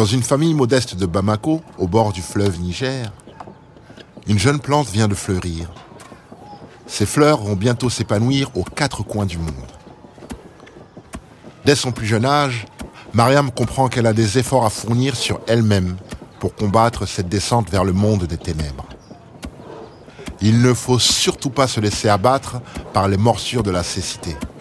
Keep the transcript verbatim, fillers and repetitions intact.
Dans une famille modeste de Bamako, au bord du fleuve Niger, une jeune plante vient de fleurir. Ses fleurs vont bientôt s'épanouir aux quatre coins du monde. Dès son plus jeune âge, Mariam comprend qu'elle a des efforts à fournir sur elle-même pour combattre cette descente vers le monde des ténèbres. Il ne faut surtout pas se laisser abattre par les morsures de la cécité.